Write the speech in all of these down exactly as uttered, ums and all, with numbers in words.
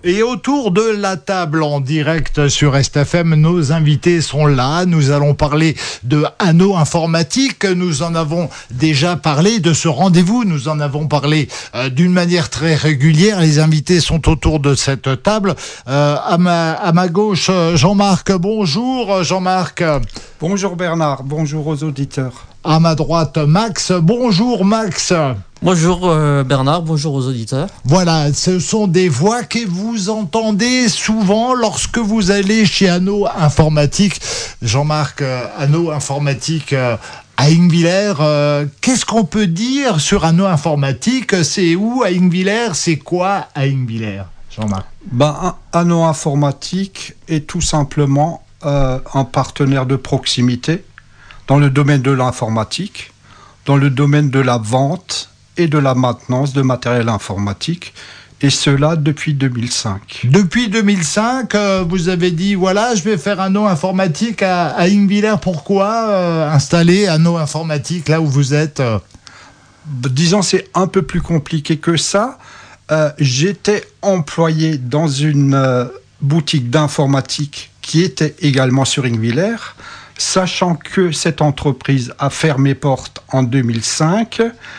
Et autour de la table en direct sur Est F M, nos invités sont là. Nous allons parler de Anneau Informatique. Nous en avons déjà parlé de ce rendez-vous. Nous en avons parlé euh, d'une manière très régulière. Les invités sont autour de cette table. Euh, à ma, à ma gauche, Jean-Marc. Bonjour Jean-Marc. Bonjour Bernard. Bonjour aux auditeurs. À ma droite, Max. Bonjour Max. Bonjour euh, Bernard, bonjour aux auditeurs. Voilà, ce sont des voix que vous entendez souvent lorsque vous allez chez Anneau Informatique. Jean-Marc, euh, Anneau Informatique euh, à Hinguevillers. Euh, qu'est-ce qu'on peut dire sur Anneau Informatique? C'est où à Hinguevillers? C'est quoi à Hinguevillers, Jean-Marc? Ben, Anneau Informatique est tout simplement euh, un partenaire de proximité dans le domaine de l'informatique, dans le domaine de la vente et de la maintenance de matériel informatique, et cela depuis deux mille cinq. Depuis deux mille cinq, euh, vous avez dit, voilà, je vais faire Anneau Informatique à, à Hinguevillers. Pourquoi euh, installer Anneau Informatique là où vous êtes euh... Disons, c'est un peu plus compliqué que ça. Euh, j'étais employé dans une euh, boutique d'informatique qui était également sur Hinguevillers. Sachant que cette entreprise a fermé porte en deux mille cinq,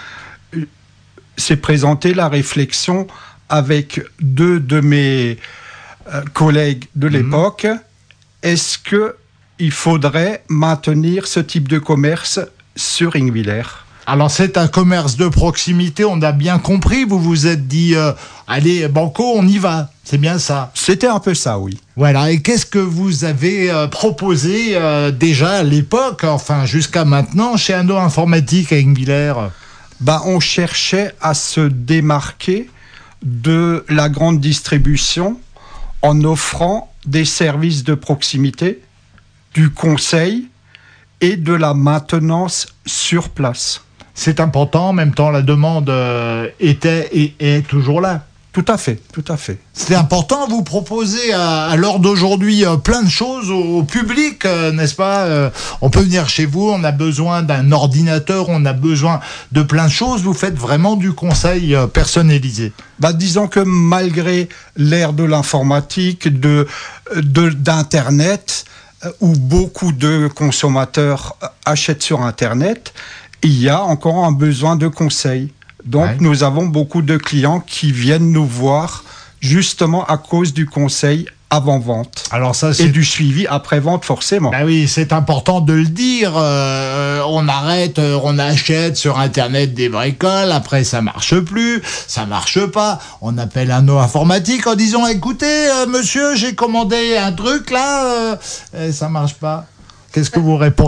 s'est présentée la réflexion avec deux de mes euh, collègues de l'époque. Mmh. Est-ce qu'il faudrait maintenir ce type de commerce sur Hinguevillers ? Alors c'est un commerce de proximité, on a bien compris. Vous vous êtes dit, euh, allez, banco, on y va. C'est bien ça. C'était un peu ça, oui. Voilà, et qu'est-ce que vous avez euh, proposé euh, déjà à l'époque, enfin jusqu'à maintenant, chez Anneau Informatique à Hinguevillers ? Ben, on cherchait à se démarquer de la grande distribution en offrant des services de proximité, du conseil et de la maintenance sur place. C'est important, en même temps la demande euh, était et est toujours là. Tout à fait, tout à fait. C'est important, vous proposez à, à l'heure d'aujourd'hui euh, plein de choses au, au public, euh, n'est-ce pas euh, On peut venir chez vous, on a besoin d'un ordinateur, on a besoin de plein de choses. Vous faites vraiment du conseil euh, personnalisé. Bah, disons que malgré l'ère de l'informatique, de, de, d'Internet, euh, où beaucoup de consommateurs achètent sur Internet, il y a encore un besoin de conseil. Donc, ouais. Nous avons beaucoup de clients qui viennent nous voir justement à cause du conseil avant-vente. Alors ça, c'est... Et du suivi après-vente, forcément. Ben oui, c'est important de le dire. Euh, on arrête, euh, on achète sur Internet des bricoles, après ça marche plus, ça marche pas. On appelle Anneau Informatique en disant, écoutez, euh, monsieur, j'ai commandé un truc là, euh, et ça marche pas. Qu'est-ce que vous répondez ?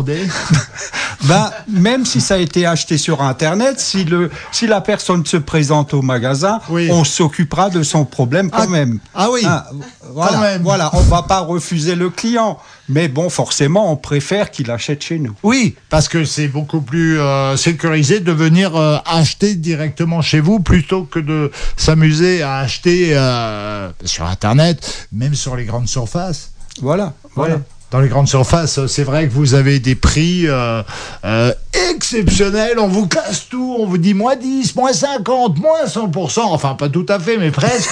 Ben, même si ça a été acheté sur Internet, si, le, si la personne se présente au magasin, oui. On s'occupera de son problème quand ah, même. Ah oui, ah, voilà, quand même. Voilà, on ne va pas refuser le client. Mais bon, forcément, on préfère qu'il achète chez nous. Oui, parce que c'est beaucoup plus euh, sécurisé de venir euh, acheter directement chez vous plutôt que de s'amuser à acheter euh, sur Internet, même sur les grandes surfaces. Voilà, voilà. Ouais. Dans les grandes surfaces, c'est vrai que vous avez des prix euh, euh, exceptionnels. On vous casse tout, on vous dit moins dix, moins cinquante, moins cent pour cent. Enfin, pas tout à fait, mais presque.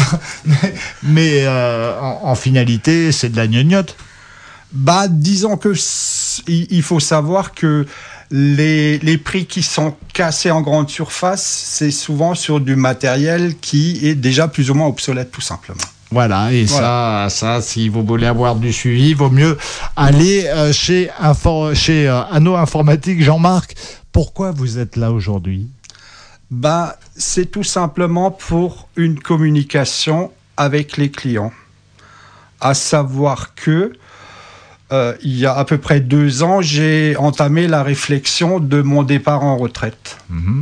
mais mais euh, en, en finalité, c'est de la gnognotte. Bah, disons que il faut savoir que les, les prix qui sont cassés en grande surface, c'est souvent sur du matériel qui est déjà plus ou moins obsolète, tout simplement. Voilà, et voilà. ça, ça, si vous voulez avoir du suivi, il vaut mieux aller euh, chez, Infor- chez euh, Anneau Informatique. Jean-Marc, pourquoi vous êtes là aujourd'hui ? Bah, c'est tout simplement pour une communication avec les clients. À savoir que, euh, il y a à peu près deux ans, j'ai entamé la réflexion de mon départ en retraite. Mmh.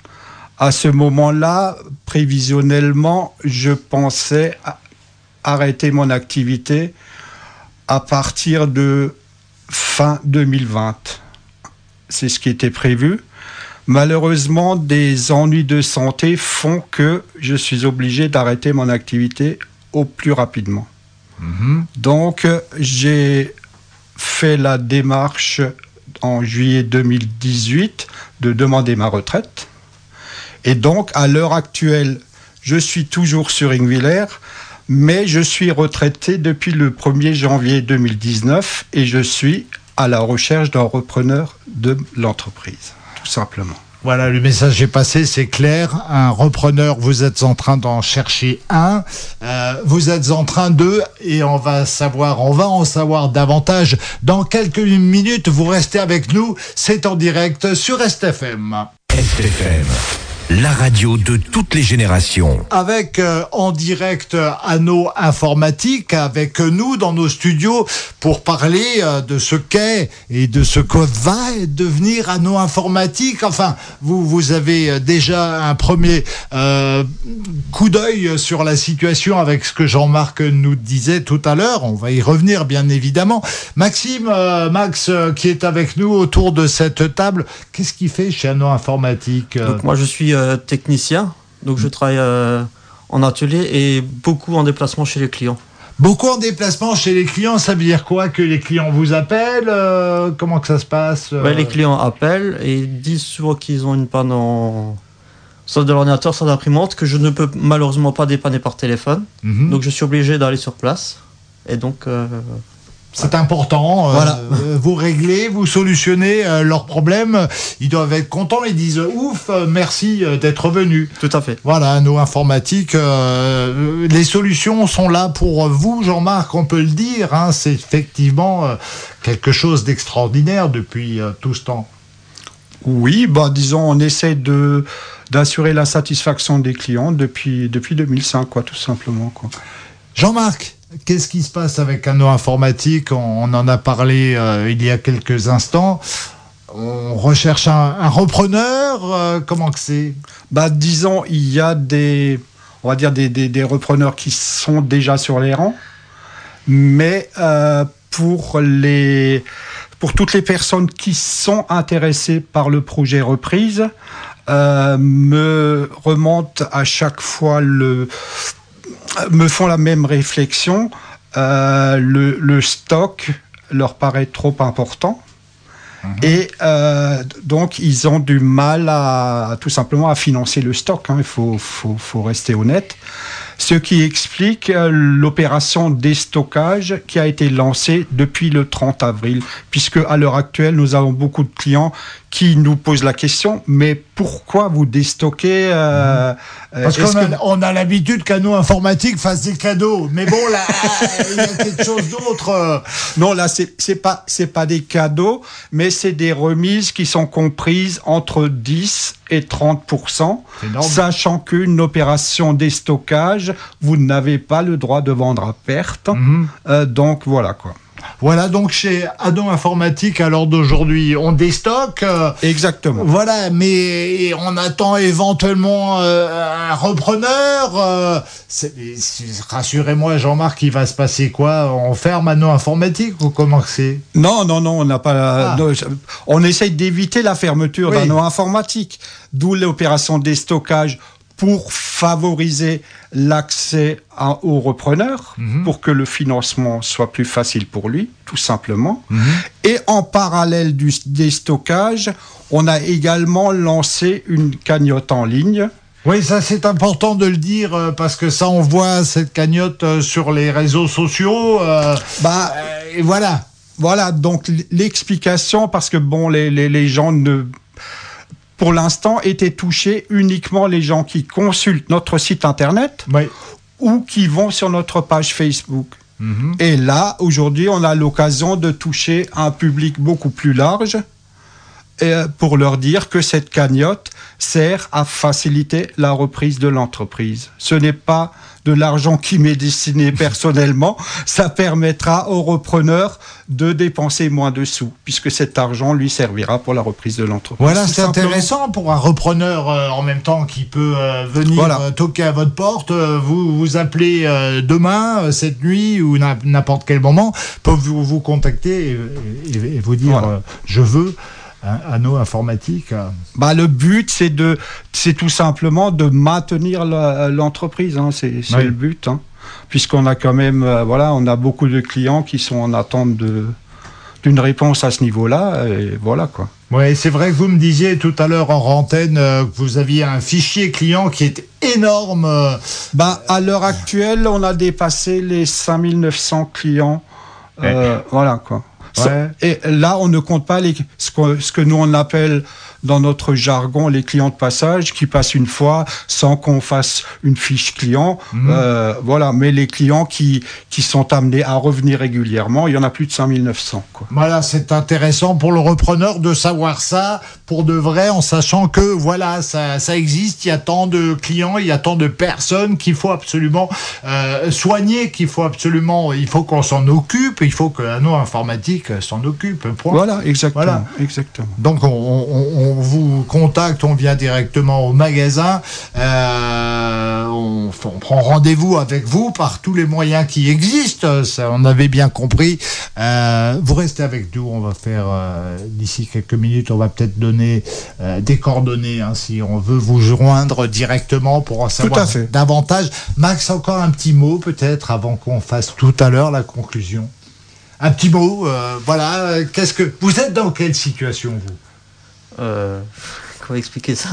À ce moment-là, prévisionnellement, je pensais à arrêter mon activité à partir de fin deux mille vingt. C'est ce qui était prévu. Malheureusement, des ennuis de santé font que je suis obligé d'arrêter mon activité au plus rapidement. Mmh. Donc, j'ai fait la démarche en juillet deux mille dix-huit de demander ma retraite. Et donc, à l'heure actuelle, je suis toujours sur Hinguevillers, Mais je suis retraité depuis le premier janvier deux mille dix-neuf et je suis à la recherche d'un repreneur de l'entreprise, tout simplement. Voilà, le message est passé, c'est clair. Un repreneur, vous êtes en train d'en chercher un. Euh, vous êtes en train de, et on va savoir, on va en savoir davantage dans quelques minutes. Vous restez avec nous. C'est en direct sur Est F M. Est F M, la radio de toutes les générations. Avec euh, en direct Anneau Informatique, avec nous dans nos studios pour parler euh, de ce qu'est et de ce que va devenir Anneau Informatique. Enfin, vous, vous avez déjà un premier euh, coup d'œil sur la situation avec ce que Jean-Marc nous disait tout à l'heure. On va y revenir, bien évidemment. Maxime, euh, Max, euh, qui est avec nous autour de cette table, qu'est-ce qu'il fait chez Anneau Informatique? Donc moi, je suis euh, technicien, donc je travaille euh, en atelier et beaucoup en déplacement chez les clients. Beaucoup en déplacement chez les clients, ça veut dire quoi? Que les clients vous appellent? euh, Comment que ça se passe? euh... ouais, Les clients appellent et disent souvent qu'ils ont une panne en... soit de l'ordinateur, soit d'imprimante, que je ne peux malheureusement pas dépanner par téléphone. Mm-hmm. Donc je suis obligé d'aller sur place. Et donc... Euh... C'est important, euh, voilà. euh, vous réglez, vous solutionnez euh, leurs problèmes, ils doivent être contents, ils disent ouf, euh, merci euh, d'être venu. Tout à fait. Voilà, Anneau Informatique, euh, les solutions sont là pour vous, Jean-Marc, on peut le dire, hein, c'est effectivement euh, quelque chose d'extraordinaire depuis euh, tout ce temps. Oui, bah, disons, on essaie de, d'assurer la satisfaction des clients depuis, depuis deux mille cinq, quoi, tout simplement, quoi. Jean-Marc, qu'est-ce qui se passe avec Anneau Informatique? On en a parlé euh, il y a quelques instants. On recherche un, un repreneur. Euh, comment que c'est? Bah, disons, il y a des, on va dire des, des, des repreneurs qui sont déjà sur les rangs, mais euh, pour les, pour toutes les personnes qui sont intéressées par le projet reprise, euh, me remontent à chaque fois le me font la même réflexion. Euh, le, le stock leur paraît trop important. Mmh. Et euh, donc, ils ont du mal à, à tout simplement à financer le stock. Hein. Il faut, faut, faut rester honnête. Ce qui explique euh, l'opération déstockage qui a été lancée depuis le trente avril, puisque à l'heure actuelle, nous avons beaucoup de clients qui nous posent la question, mais pourquoi vous déstockez euh, Parce qu'on a, que... on a l'habitude qu'Anneau Informatique fasse des cadeaux, mais bon, là, il y a quelque chose d'autre. Non, là, c'est, c'est pas, c'est pas des cadeaux, mais c'est des remises qui sont comprises entre dix et trente pour cent, sachant qu'une opération déstockage, vous n'avez pas le droit de vendre à perte. Mm-hmm. Euh, donc, voilà, quoi. Voilà, donc chez Anneau Informatique, à l'heure d'aujourd'hui, on déstocke. Euh, Exactement. Voilà, mais on attend éventuellement euh, un repreneur. Euh, c'est, c'est, rassurez-moi, Jean-Marc, il va se passer quoi? On ferme Anneau Informatique ou comment c'est? Non, non, non, on n'a pas. Ah. Non, on essaye d'éviter la fermeture oui. d'Anneau Informatique, d'où l'opération déstockage pour favoriser l'accès à, au repreneur, mmh. pour que le financement soit plus facile pour lui, tout simplement. Mmh. Et en parallèle du déstockage, on a également lancé une cagnotte en ligne. Oui, ça c'est important de le dire, euh, parce que ça on voit cette cagnotte euh, sur les réseaux sociaux. Euh, bah, euh, et voilà. Voilà, donc l'explication, parce que bon, les, les, les gens ne... pour l'instant, étaient touchés uniquement les gens qui consultent notre site internet oui. ou qui vont sur notre page Facebook. Mmh. Et là, aujourd'hui, on a l'occasion de toucher un public beaucoup plus large et pour leur dire que cette cagnotte sert à faciliter la reprise de l'entreprise. Ce n'est pas de l'argent qui m'est destiné personnellement, ça permettra aux repreneurs de dépenser moins de sous, puisque cet argent lui servira pour la reprise de l'entreprise. Voilà, c'est simplement... intéressant pour un repreneur euh, en même temps qui peut euh, venir voilà. euh, toquer à votre porte, euh, vous vous appelez euh, demain, euh, cette nuit ou n'importe quel moment, peut vous, vous contacter et, et, et vous dire voilà. euh, je veux un Anneau Informatique. Bah, le but, c'est, de, c'est tout simplement de maintenir la, l'entreprise. Hein. C'est, c'est oui. le but. Hein. Puisqu'on a quand même, euh, voilà, on a beaucoup de clients qui sont en attente de, d'une réponse à ce niveau-là. Et voilà, quoi. Oui, c'est vrai que vous me disiez tout à l'heure en antenne euh, que vous aviez un fichier client qui est énorme. Euh, bah, à l'heure actuelle, on a dépassé les cinq mille neuf cents clients. Euh, ouais. Voilà, quoi. Ouais. Et là, on ne compte pas les, ce, que, ce que nous, on appelle dans notre jargon les clients de passage qui passent une fois sans qu'on fasse une fiche client. Mmh. Euh, voilà. Mais les clients qui, qui sont amenés à revenir régulièrement, il y en a plus de cinq mille neuf cents. Quoi. Voilà, c'est intéressant pour le repreneur de savoir ça pour de vrai, en sachant que voilà, ça, ça existe, il y a tant de clients, il y a tant de personnes qu'il faut absolument euh, soigner, qu'il faut absolument, il faut qu'on s'en occupe, il faut que Anneau Informatique s'en occupe. Point. Voilà, exactement. Voilà. exactement. Donc on, on, on vous contacte, on vient directement au magasin, euh, on, on prend rendez-vous avec vous par tous les moyens qui existent, ça on avait bien compris. Euh, vous restez avec nous, on va faire euh, d'ici quelques minutes, on va peut-être donner euh, des coordonnées hein, si on veut vous joindre directement pour en savoir davantage. Max, encore un petit mot peut-être avant qu'on fasse tout à l'heure la conclusion. Un petit mot, euh, voilà, qu'est-ce que vous êtes dans quelle situation vous? Euh, comment expliquer ça?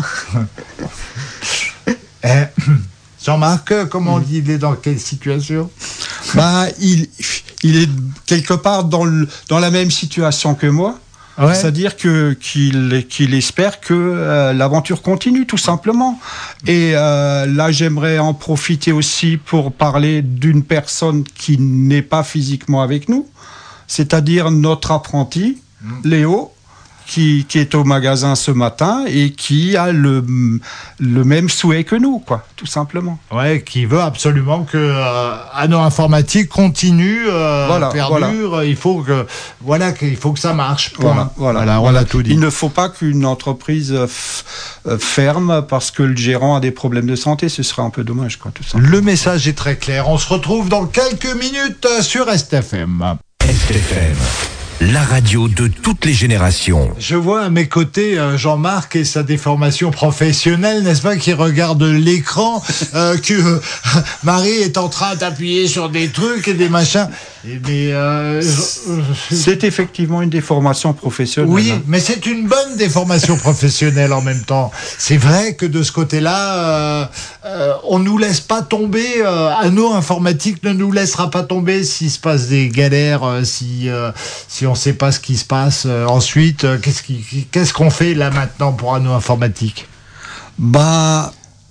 eh, Jean-Marc, comment on dit, il est dans quelle situation? Bah, il, il est quelque part dans, le, dans la même situation que moi. Ouais. C'est-à-dire que, qu'il, qu'il espère que euh, l'aventure continue, tout simplement. Et euh, là, j'aimerais en profiter aussi pour parler d'une personne qui n'est pas physiquement avec nous, c'est-à-dire notre apprenti, mmh. Léo, qui, qui est au magasin ce matin et qui a le, le même souhait que nous, quoi, tout simplement. Ouais, qui veut absolument que euh, Anneau Informatique continue, euh, voilà, perdure. Voilà. Il faut que, voilà, qu'il faut que ça marche. Voilà, voilà, voilà, on l'a tout dit. Il ne faut pas qu'une entreprise f- ferme parce que le gérant a des problèmes de santé. Ce serait un peu dommage, quoi, tout ça. Le message est très clair. On se retrouve dans quelques minutes sur S T F M. S T F M. La radio de toutes les générations. Je vois à mes côtés Jean-Marc et sa déformation professionnelle, n'est-ce pas, qui regarde l'écran, euh, que euh, Marie est en train d'appuyer sur des trucs et des machins. Et mais euh, c'est effectivement une déformation professionnelle. Oui, hein. Mais c'est une bonne déformation professionnelle en même temps. C'est vrai que de ce côté-là, euh, euh, on nous laisse pas tomber. Euh, Anneau Informatique ne nous laissera pas tomber s'il se passe des galères, euh, si euh, si on ne sait pas ce qui se passe euh, ensuite. Euh, qu'est-ce qui, qu'est-ce qu'on fait là maintenant pour Anneau Informatique? Bah,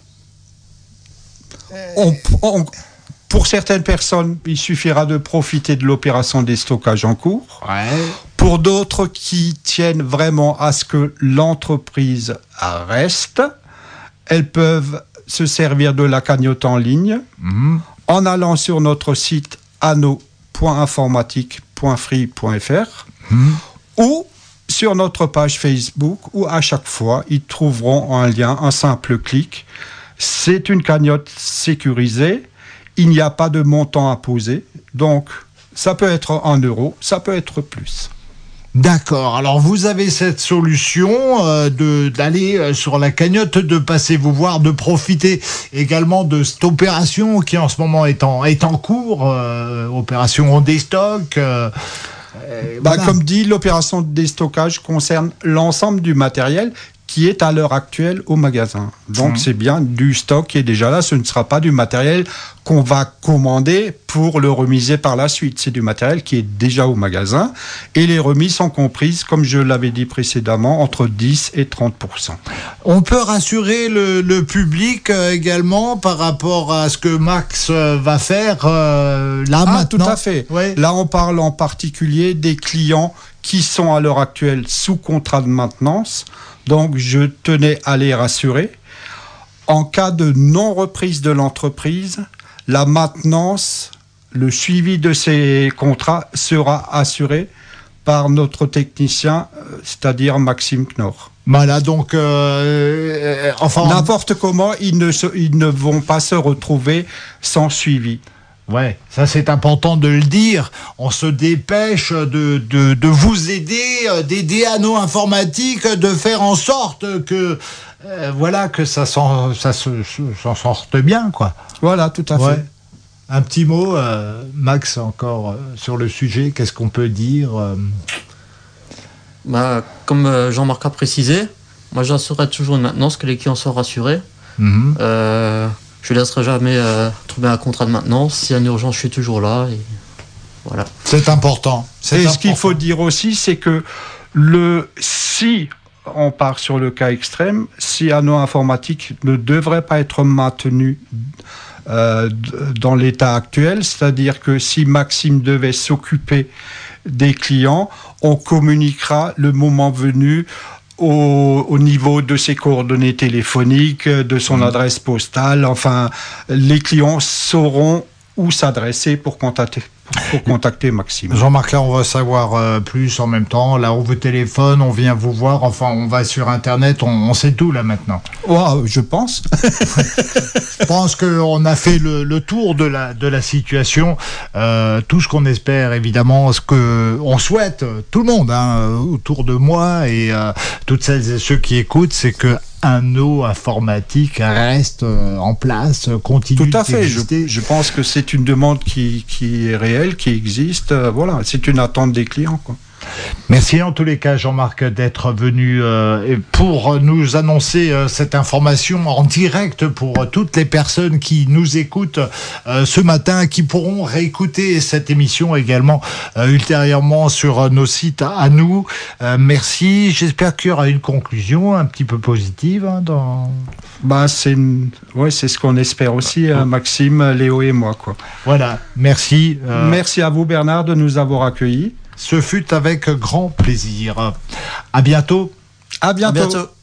on, on Pour certaines personnes, il suffira de profiter de l'opération des stockages en cours. Ouais. Pour d'autres qui tiennent vraiment à ce que l'entreprise reste, elles peuvent se servir de la cagnotte en ligne mmh. en allant sur notre site anneau point informatique point free point f r mmh. ou sur notre page Facebook où à chaque fois, ils trouveront un lien, un simple clic. C'est une cagnotte sécurisée. Il n'y a pas de montant à poser, donc ça peut être un euro, ça peut être plus. D'accord, alors vous avez cette solution euh, de, d'aller euh, sur la cagnotte, de passer vous voir, de profiter également de cette opération qui en ce moment est en, est en cours, euh, opération on déstock. Euh, euh, bah, voilà. Comme dit, l'opération de déstockage concerne l'ensemble du matériel qui est à l'heure actuelle au magasin. Donc mmh. c'est bien du stock qui est déjà là, ce ne sera pas du matériel qu'on va commander pour le remiser par la suite. C'est du matériel qui est déjà au magasin et les remises sont comprises, comme je l'avais dit précédemment, entre dix et trente pour cent. On peut rassurer le, le public euh, également par rapport à ce que Max euh, va faire euh, là ah, maintenant. Tout à fait. Ouais. Là, on parle en particulier des clients qui sont à l'heure actuelle sous contrat de maintenance. Donc, je tenais à les rassurer. En cas de non-reprise de l'entreprise, la maintenance, le suivi de ces contrats sera assuré par notre technicien, c'est-à-dire Maxime Knorr. Voilà, donc, euh, enfin... N'importe comment, ils ne, se, ils ne vont pas se retrouver sans suivi. Ouais, ça c'est important de le dire. On se dépêche de, de, de vous aider, d'aider Anneau Informatique, de faire en sorte que, euh, voilà, que ça s'en, ça se, s'en sorte bien, quoi. Voilà, tout à ouais. fait. Un petit mot, euh, Max, encore euh, sur le sujet. Qu'est-ce qu'on peut dire euh... Bah, comme Jean-Marc a précisé, moi j'assurerai toujours une maintenance, que les clients soient rassurés. Mmh. Euh, je ne laisserai jamais euh, trouver un contrat de maintenance. S'il y a une urgence, je suis toujours là. Et voilà. C'est important. C'est et important. Ce qu'il faut dire aussi, c'est que le, si on part sur le cas extrême, si Anneau Informatique ne devrait pas être maintenu euh, dans l'état actuel, c'est-à-dire que si Maxime devait s'occuper des clients, on communiquera le moment venu Au, au niveau de ses coordonnées téléphoniques, de son mmh. adresse postale. Enfin, les clients sauront où s'adresser pour contacter, pour, pour contacter Maxime. Jean-Marc, là, on va savoir euh, plus en même temps. Là, on vous téléphone, on vient vous voir. Enfin, on va sur Internet, on, on sait tout, là, maintenant. Oh, je pense. Je pense qu'on a fait le, le tour de la, de la situation. Euh, tout ce qu'on espère, évidemment, ce qu'on souhaite, tout le monde, hein, autour de moi et euh, toutes celles et ceux qui écoutent, c'est que Anneau Informatique reste en place, continue Tout à fait. Je, d'exister. je pense que c'est une demande qui, qui est réelle, qui existe. Voilà, c'est une attente des clients, quoi. Merci en tous les cas, Jean-Marc, d'être venu euh, pour nous annoncer euh, cette information en direct pour euh, toutes les personnes qui nous écoutent euh, ce matin, qui pourront réécouter cette émission également euh, ultérieurement sur euh, nos sites à nous. Euh, merci. J'espère qu'il y aura une conclusion un petit peu positive. Hein, dans... bah, c'est, une... ouais, c'est ce qu'on espère aussi, hein, Maxime, Léo et moi, quoi. Voilà, merci. Euh... Merci à vous, Bernard, de nous avoir accueillis. Ce fut avec grand plaisir. À bientôt. À bientôt. À bientôt.